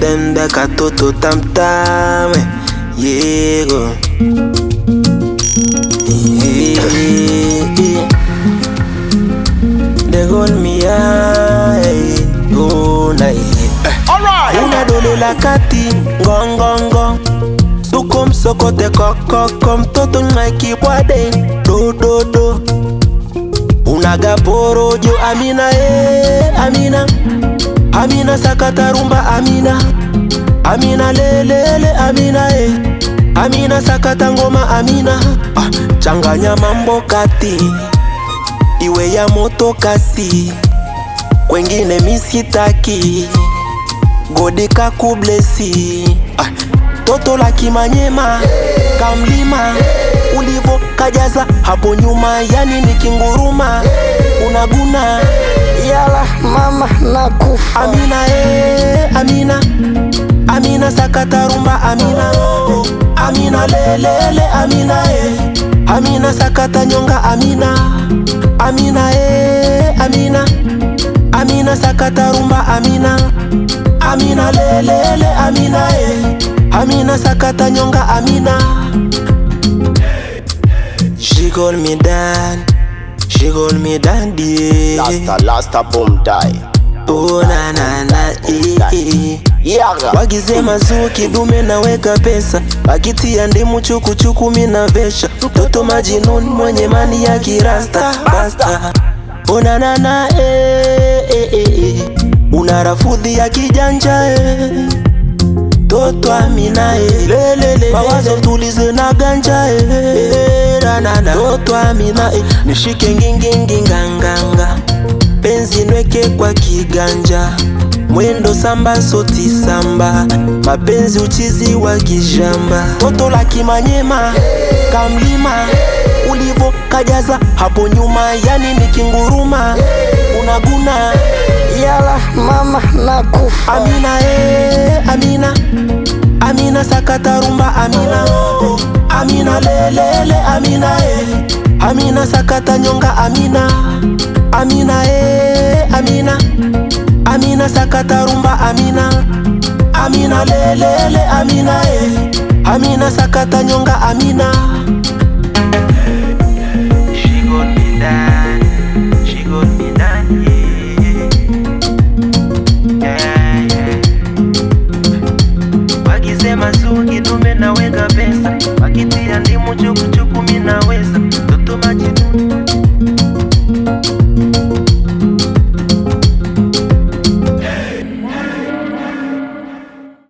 Dende katoto tam tam. Yego. They hold me high. Oh, alright. Una dole la kati. Gong gong gong. Sukum sokote kokoko. Mtoto nwaiki wade. Do do do. Unaga porojo. Amina Amina. Amina sakata rumba Amina. Amina lelele Amina Amina sakata ngoma Amina. Changanya mambo kati. Iwe ya moto kasi. Kwengine misitaki. Godika kublesi. Toto la kimanyema. Kamlima. Ulivo kajaza hapo nyuma. Yani nikinguruma. Unaguna. Yala mama nakufa. Amina Amina. Amina sakata rumba Amina. Amina lelele Amina Amina sakata nyonga Amina. Amina Amina. Amina sakata rumba Amina. Amina lelele Amina Amina sakata nyonga Amina. She call me Dan. She call me Dandy. Lasta boom die. Oh na na na Yaga. Wagize mazuki dume naweka pesa. Wakitia ndimu chuku chuku mina vesha. Toto majinuni mwenye mani ya kirasta. Basta. Oh na na na Unarafudhi ya kijanja Toto Amina lelele. Mawazo tulize na ganja Toto Amina nishike ngingingi nganganga. Penzi nweke kwa kiganja. Mwendo samba soti samba. Mapenzi uchizi wa kijamba. Toto la kimanyema. Kamlima. Ulivo kajaza hapo nyuma. Yani nikinguruma. Unaguna. Yala mama nakufa. Amina Amina. Amina sakata rumba Amina. Amina lelele Amina Amina sakata nyonga Amina. Amina Amina. Amina sakata rumba Amina. Amina lelele Amina Amina sakata nyonga Amina. She got me down. She got me down. Yeah. Wagize mazuki dume naweka pesa. Wakitia ndimu chuku chuku minaweza. Toto majinuni